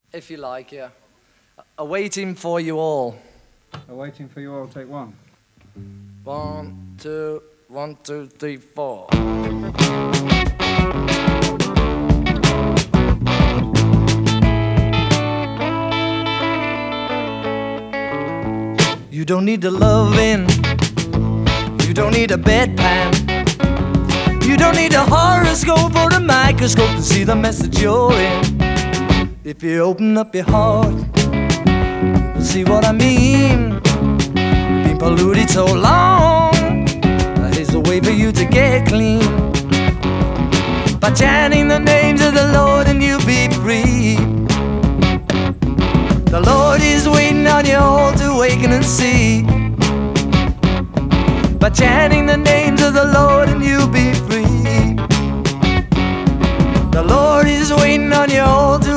if you like, yeah. Awaiting for you all. Awaiting for you all, take one. 1, 2, 1, 2, 3, 4. You don't need the loving, you don't need a bedpan, you don't need a horoscope or a microscope to see the message you're in. If you open up your heart, you'll see what I mean. Been polluted so long, here's a way for you to get clean. By chanting the names of the Lord and you'll be free. The Lord is waiting on you all to awaken and see. By chanting the names of the Lord and you'll be free. The Lord is waiting on you all to